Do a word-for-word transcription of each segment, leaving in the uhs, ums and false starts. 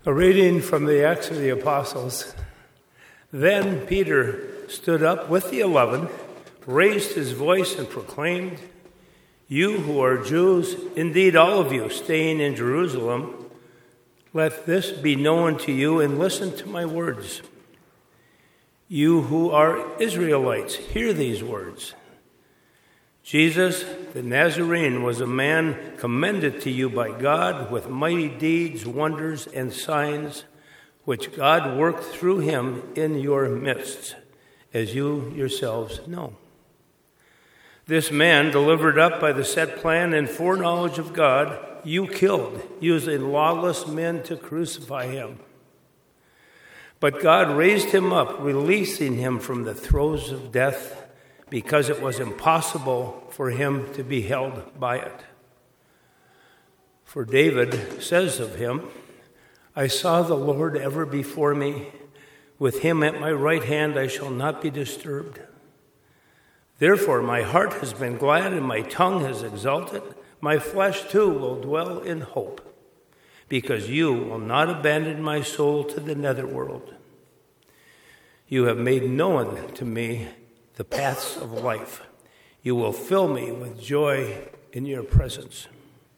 A reading from the Acts of the Apostles. Then Peter stood up with the eleven, raised his voice and proclaimed, "You who are Jews, indeed all of you staying in Jerusalem, let this be known to you and listen to my words. You who are Israelites, hear these words. Jesus, the Nazarene, was a man commended to you by God with mighty deeds, wonders, and signs, which God worked through him in your midst, as you yourselves know. This man, delivered up by the set plan and foreknowledge of God, you killed, using lawless men to crucify him. But God raised him up, releasing him from the throes of death, because it was impossible for him to be held by it. For David says of him, I saw the Lord ever before me. With him at my right hand I shall not be disturbed. Therefore my heart has been glad and my tongue has exulted. My flesh too will dwell in hope, because you will not abandon my soul to the netherworld. You have made known to me the paths of life. You will fill me with joy in your presence.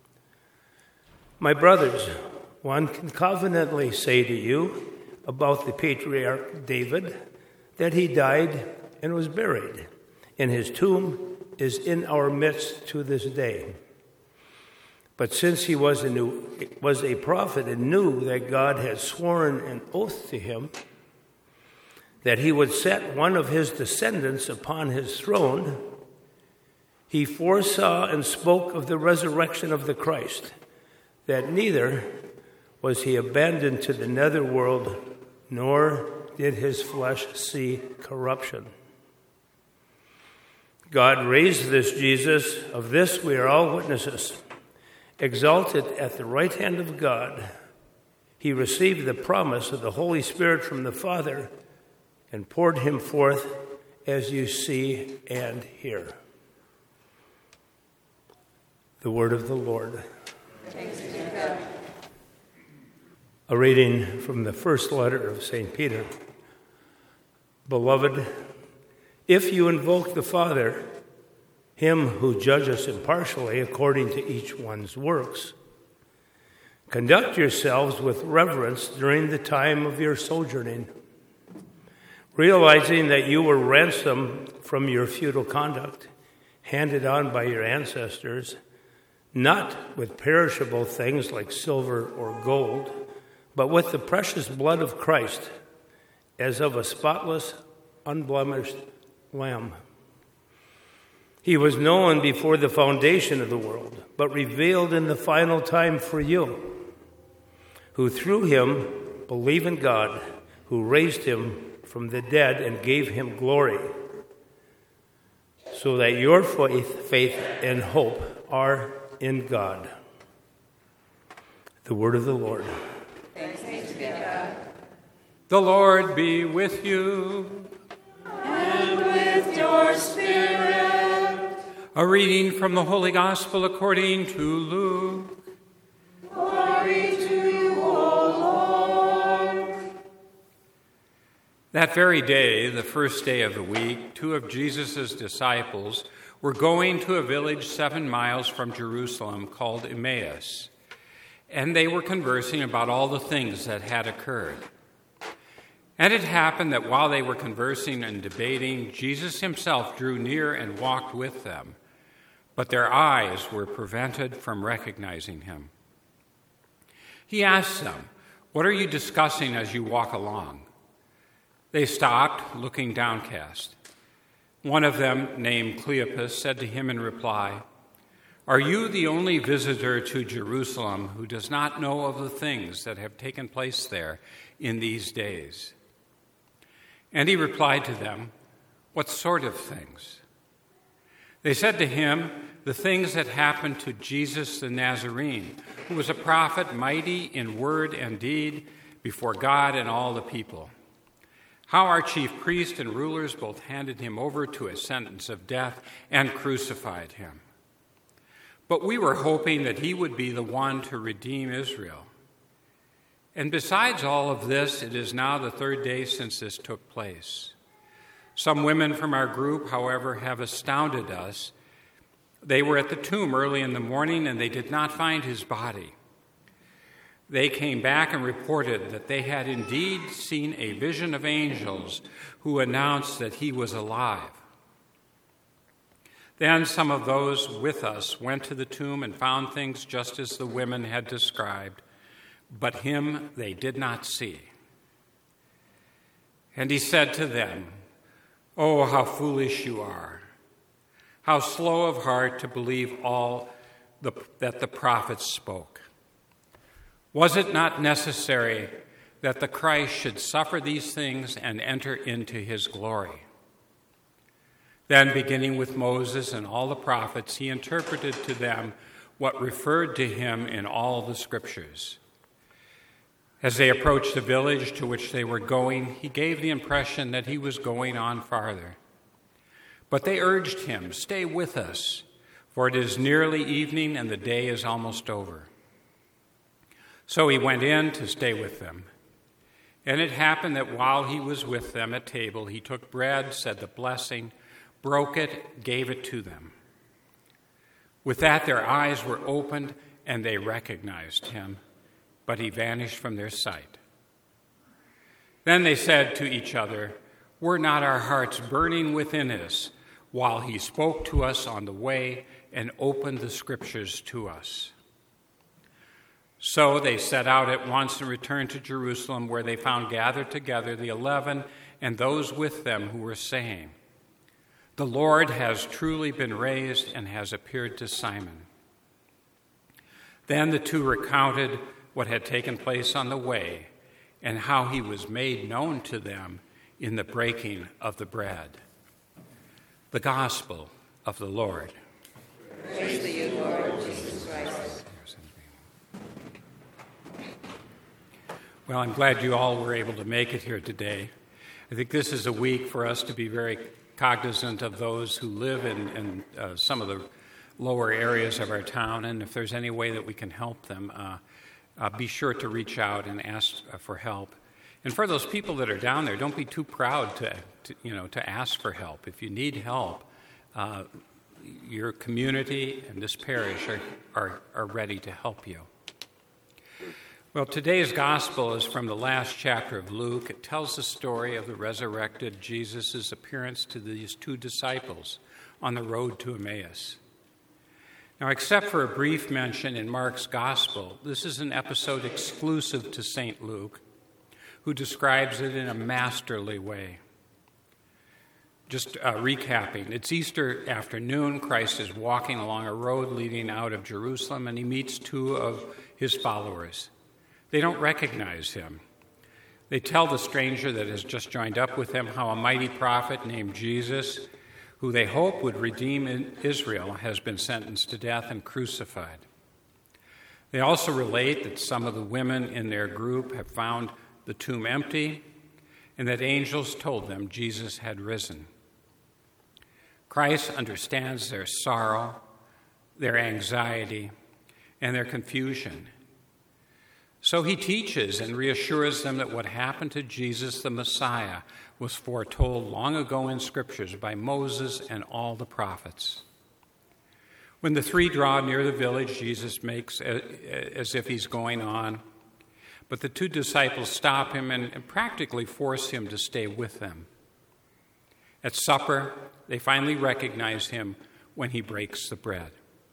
My brothers, one can confidently say to you about the patriarch David that he died and was buried, and his tomb is in our midst to this day. But since he was a, new, was a prophet and knew that God had sworn an oath to him, that he would set one of his descendants upon his throne, he foresaw and spoke of the resurrection of the Christ, that neither was he abandoned to the netherworld, nor did his flesh see corruption. God raised this Jesus, of this we are all witnesses. Exalted at the right hand of God, he received the promise of the Holy Spirit from the Father and poured him forth as you see and hear. The word of the Lord. Thanks be to God. A reading from the first letter of Saint Peter. Beloved, if you invoke the Father, him who judges impartially according to each one's works, conduct yourselves with reverence during the time of your sojourning, realizing that you were ransomed from your futile conduct, handed on by your ancestors, not with perishable things like silver or gold, but with the precious blood of Christ, as of a spotless, unblemished lamb. He was known before the foundation of the world, but revealed in the final time for you, who through him believe in God, who raised him from the dead and gave him glory, so that your faith, faith and hope are in God. The word of the Lord. Thanks be to God. The Lord be with you. And with your spirit. A reading from the Holy Gospel according to Luke. Glory to you, O Lord. That very day, the first day of the week, two of Jesus' disciples were going to a village seven miles from Jerusalem called Emmaus, and they were conversing about all the things that had occurred. And it happened that while they were conversing and debating, Jesus himself drew near and walked with them, but their eyes were prevented from recognizing him. He asked them, "What are you discussing as you walk along?" They stopped, looking downcast. One of them, named Cleopas, said to him in reply, "Are you the only visitor to Jerusalem who does not know of the things that have taken place there in these days?" And he replied to them, "What sort of things?" They said to him, "The things that happened to Jesus the Nazarene, who was a prophet, mighty in word and deed before God and all the people. How our chief priests and rulers both handed him over to a sentence of death and crucified him. But we were hoping that he would be the one to redeem Israel." And besides all of this, it is now the third day since this took place. Some women from our group, however, have astounded us. They were at the tomb early in the morning and they did not find his body. They came back and reported that they had indeed seen a vision of angels who announced that he was alive. Then some of those with us went to the tomb and found things just as the women had described, but him they did not see. And he said to them, "Oh, how foolish you are! How slow of heart to believe all the, that the prophets spoke. Was it not necessary that the Christ should suffer these things and enter into his glory?" Then, beginning with Moses and all the prophets, he interpreted to them what referred to him in all the scriptures. As they approached the village to which they were going, he gave the impression that he was going on farther. But they urged him, "Stay with us, for it is nearly evening and the day is almost over." So he went in to stay with them. And it happened that while he was with them at table, he took bread, said the blessing, broke it, gave it to them. With that, their eyes were opened and they recognized him, but he vanished from their sight. Then they said to each other, "Were not our hearts burning within us while he spoke to us on the way and opened the scriptures to us?" So they set out at once and returned to Jerusalem, where they found gathered together the eleven and those with them who were saying, "The Lord has truly been raised and has appeared to Simon." Then the two recounted what had taken place on the way and how he was made known to them in the breaking of the bread. The Gospel of the Lord. Praise to you, Lord Jesus Christ. Well, I'm glad you all were able to make it here today. I think this is a week for us to be very cognizant of those who live in, in uh, some of the lower areas of our town, and if there's any way that we can help them, uh, uh, be sure to reach out and ask uh, for help. And for those people that are down there, don't be too proud to, to you know, to ask for help. If you need help, uh, your community and this parish are, are, are ready to help you. Well, today's gospel is from the last chapter of Luke. It tells the story of the resurrected Jesus' appearance to these two disciples on the road to Emmaus. Now, except for a brief mention in Mark's gospel, this is an episode exclusive to Saint Luke, who describes it in a masterly way. Just uh, recapping, it's Easter afternoon. Christ is walking along a road leading out of Jerusalem, and he meets two of his followers. They don't recognize him. They tell the stranger that has just joined up with them how a mighty prophet named Jesus, who they hope would redeem Israel, has been sentenced to death and crucified. They also relate that some of the women in their group have found the tomb empty and that angels told them Jesus had risen. Christ understands their sorrow, their anxiety, and their confusion. So he teaches and reassures them that what happened to Jesus the Messiah was foretold long ago in Scriptures by Moses and all the prophets. When the three draw near the village, Jesus makes as if he's going on, but the two disciples stop him and practically force him to stay with them. At supper, they finally recognize him when he breaks the bread.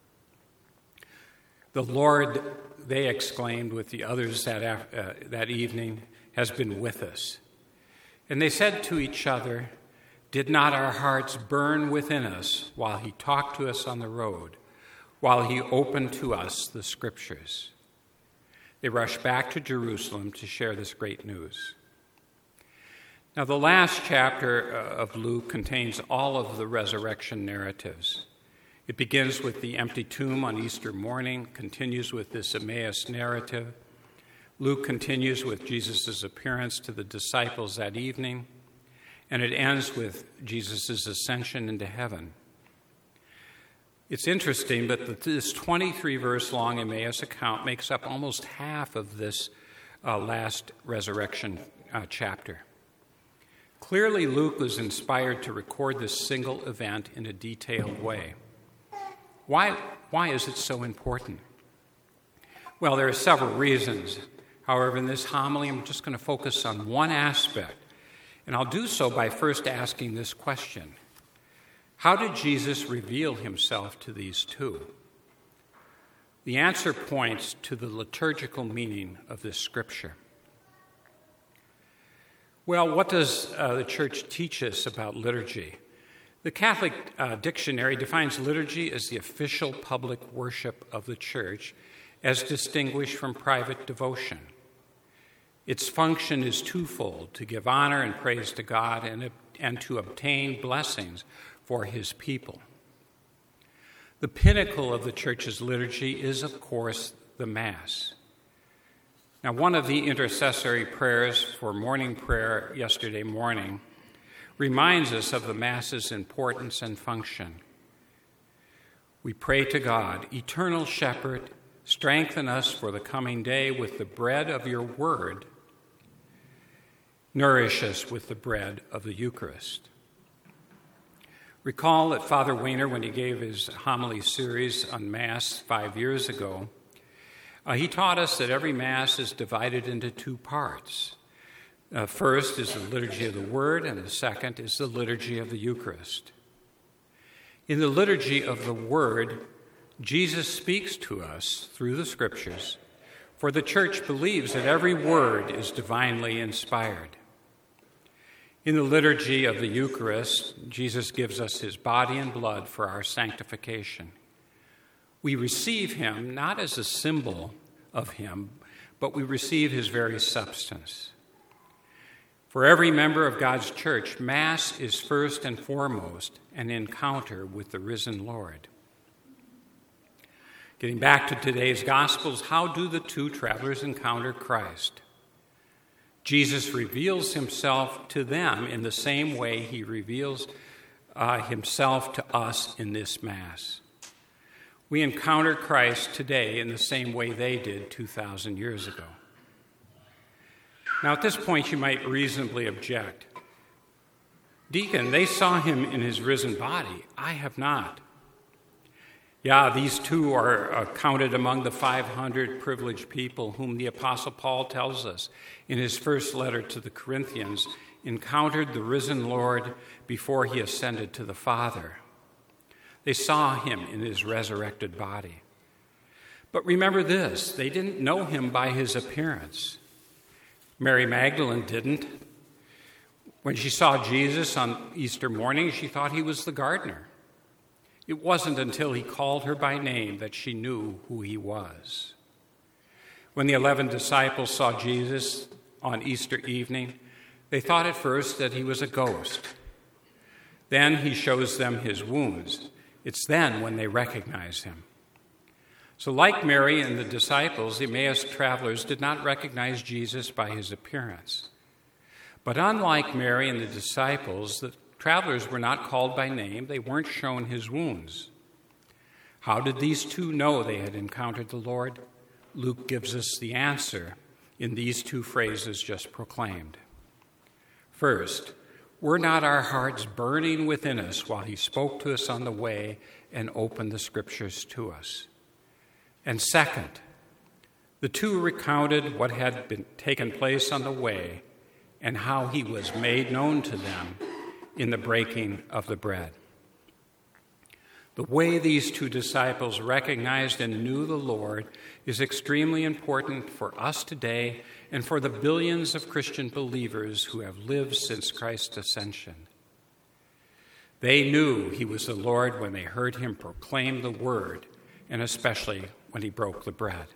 "The Lord," they exclaimed with the others that, uh, that evening, "has been with us." And they said to each other, "Did not our hearts burn within us while he talked to us on the road, while he opened to us the Scriptures?" They rushed back to Jerusalem to share this great news. Now, the last chapter of Luke contains all of the resurrection narratives. It begins with the empty tomb on Easter morning, continues with this Emmaus narrative. Luke continues with Jesus' appearance to the disciples that evening, and it ends with Jesus' ascension into heaven. It's interesting, but this twenty-three verse long Emmaus account makes up almost half of this uh, last resurrection uh, chapter. Clearly, Luke was inspired to record this single event in a detailed way. Why, why is it so important? Well, there are several reasons. However, in this homily, I'm just going to focus on one aspect, and I'll do so by first asking this question. How did Jesus reveal himself to these two? The answer points to the liturgical meaning of this scripture. Well, what does uh, the church teach us about liturgy? The Catholic uh, Dictionary defines liturgy as the official public worship of the church, as distinguished from private devotion. Its function is twofold: to give honor and praise to God and, and to obtain blessings for his people. The pinnacle of the church's liturgy is, of course, the Mass. Now, one of the intercessory prayers for morning prayer yesterday morning reminds us of the Mass's importance and function. We pray to God, "Eternal Shepherd, strengthen us for the coming day with the bread of your word. Nourish us with the bread of the Eucharist." Recall that Father Weiner, when he gave his homily series on Mass five years ago, uh, he taught us that every Mass is divided into two parts. Uh, first is the liturgy of the Word, and the second is the liturgy of the Eucharist. In the liturgy of the Word, Jesus speaks to us through the Scriptures, for the Church believes that every word is divinely inspired. In the liturgy of the Eucharist, Jesus gives us his body and blood for our sanctification. We receive him not as a symbol of him, but we receive his very substance. For every member of God's church, Mass is first and foremost an encounter with the risen Lord. Getting back to today's Gospels, how do the two travelers encounter Christ? Jesus reveals himself to them in the same way he reveals uh, himself to us in this Mass. We encounter Christ today in the same way they did two thousand years ago. Now, at this point, you might reasonably object. "Deacon, they saw him in his risen body. I have not." Yeah, these two are uh, counted among the five hundred privileged people whom the Apostle Paul tells us in his first letter to the Corinthians encountered the risen Lord before he ascended to the Father. They saw him in his resurrected body. But remember this, they didn't know him by his appearance. Mary Magdalene didn't. When she saw Jesus on Easter morning, she thought he was the gardener. It wasn't until he called her by name that she knew who he was. When the eleven disciples saw Jesus on Easter evening, they thought at first that he was a ghost. Then he shows them his wounds. It's then when they recognize him. So like Mary and the disciples, the Emmaus travelers did not recognize Jesus by his appearance. But unlike Mary and the disciples, the travelers were not called by name. They weren't shown his wounds. How did these two know they had encountered the Lord? Luke gives us the answer in these two phrases just proclaimed. First, were not our hearts burning within us while he spoke to us on the way and opened the Scriptures to us? And second, the two recounted what had been taken place on the way and how he was made known to them in the breaking of the bread. The way these two disciples recognized and knew the Lord is extremely important for us today and for the billions of Christian believers who have lived since Christ's ascension. They knew he was the Lord when they heard him proclaim the word, and especially when he broke the bread.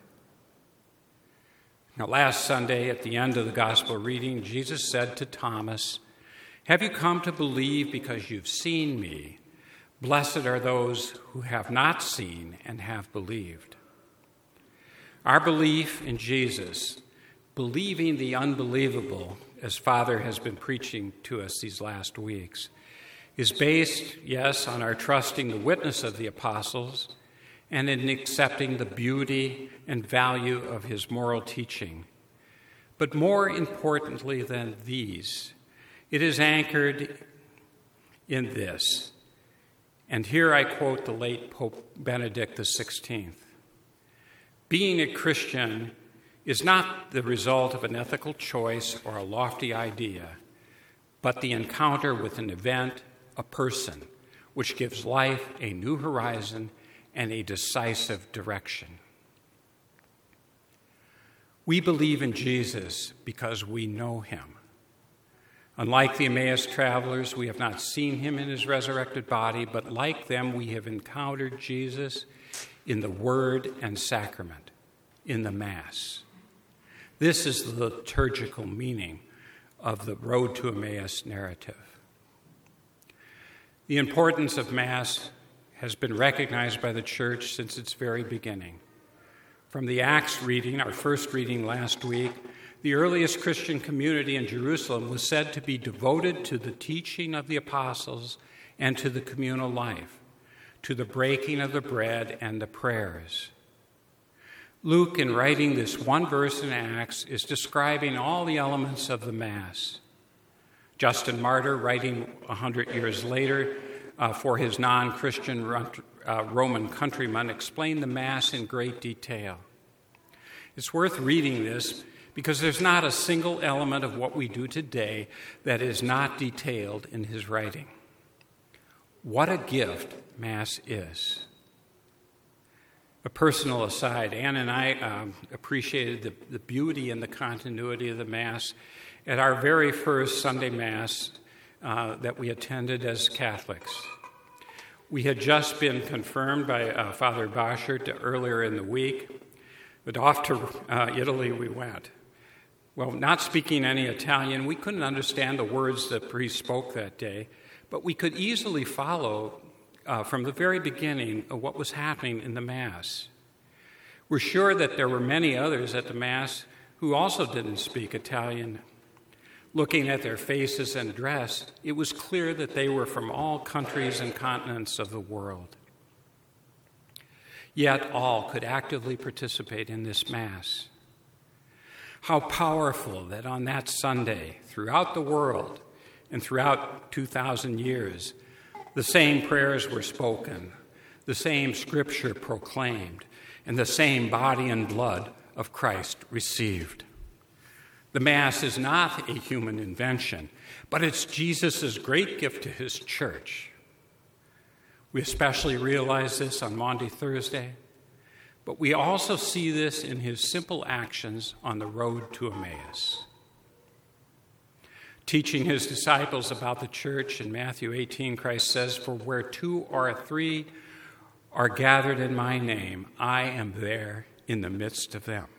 Now, last Sunday, at the end of the gospel reading, Jesus said to Thomas, "Have you come to believe because you've seen me? Blessed are those who have not seen and have believed." Our belief in Jesus, believing the unbelievable, as Father has been preaching to us these last weeks, is based, yes, on our trusting the witness of the apostles and in accepting the beauty and value of his moral teaching, But more importantly than these, it is anchored in this. And here I quote the late Pope Benedict the sixteenth. Being a Christian is not the result of an ethical choice or a lofty idea, but the encounter with an event, a person, which gives life a new horizon and a decisive direction. We believe in Jesus because we know him. Unlike the Emmaus travelers, we have not seen him in his resurrected body, but like them, we have encountered Jesus in the Word and Sacrament, in the Mass. This is the liturgical meaning of the Road to Emmaus narrative. The importance of Mass has been recognized by the Church since its very beginning. From the Acts reading, our first reading last week, the earliest Christian community in Jerusalem was said to be devoted to the teaching of the apostles and to the communal life, to the breaking of the bread and the prayers. Luke, in writing this one verse in Acts, is describing all the elements of the Mass. Justin Martyr, writing a hundred years later uh, for his non-Christian uh, Roman countrymen, explained the Mass in great detail. It's worth reading this because there's not a single element of what we do today that is not detailed in his writing. What a gift Mass is. A personal aside, Ann and I um, appreciated the, the beauty and the continuity of the Mass at our very first Sunday Mass uh, that we attended as Catholics. We had just been confirmed by uh, Father Boschert earlier in the week, but off to uh, Italy we went. Well, not speaking any Italian, we couldn't understand the words the priest spoke that day, but we could easily follow Uh, from the very beginning of what was happening in the Mass. We're sure that there were many others at the Mass who also didn't speak Italian. Looking at their faces and dress, it was clear that they were from all countries and continents of the world. Yet all could actively participate in this Mass. How powerful that on that Sunday, throughout the world and throughout two thousand years, the same prayers were spoken, the same scripture proclaimed, and the same body and blood of Christ received. The Mass is not a human invention, but it's Jesus' great gift to his church. We especially realize this on Maundy Thursday, but we also see this in his simple actions on the road to Emmaus. Teaching his disciples about the church in Matthew eighteen, Christ says, "For where two or three are gathered in my name, I am there in the midst of them."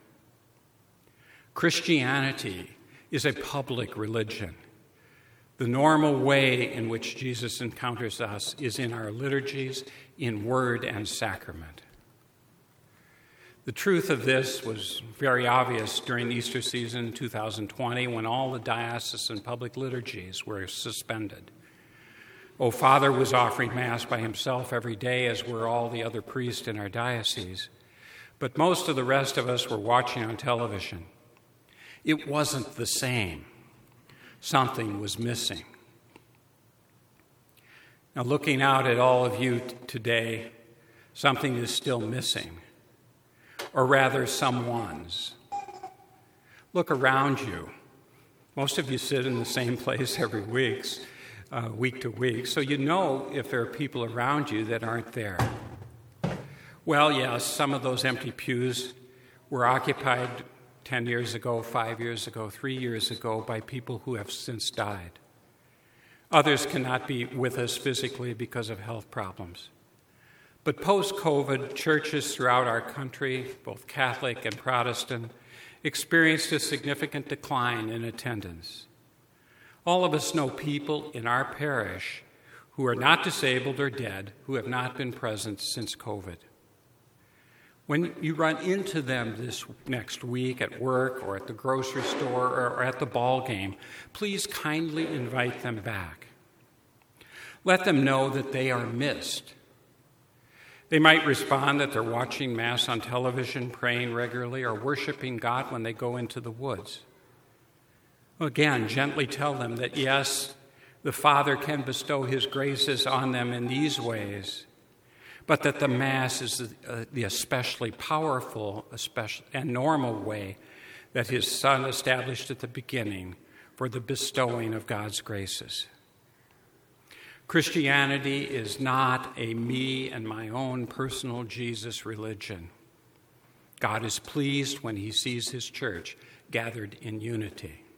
Christianity is a public religion. The normal way in which Jesus encounters us is in our liturgies, in word and sacrament. The truth of this was very obvious during the Easter season two thousand twenty when all the diocesan public liturgies were suspended. O Father was offering Mass by himself every day, as were all the other priests in our diocese. But most of the rest of us were watching on television. It wasn't the same. Something was missing. Now, looking out at all of you t- today, something is still missing. Or rather, someone's. Look around you. Most of you sit in the same place every week, uh, week to week, so you know if there are people around you that aren't there. Well, yes, some of those empty pews were occupied ten years ago, five years ago, three years ago by people who have since died. Others cannot be with us physically because of health problems. But post-COVID, churches throughout our country, both Catholic and Protestant, experienced a significant decline in attendance. All of us know people in our parish who are not disabled or dead, who have not been present since COVID. When you run into them this next week at work or at the grocery store or at the ball game, please kindly invite them back. Let them know that they are missed. They might respond that they're watching Mass on television, praying regularly, or worshiping God when they go into the woods. Again, gently tell them that yes, the Father can bestow his graces on them in these ways, but that the Mass is the, uh, the especially powerful especially, and normal way that his Son established at the beginning for the bestowing of God's graces. Christianity is not a me and my own personal Jesus religion. God is pleased when he sees his church gathered in unity.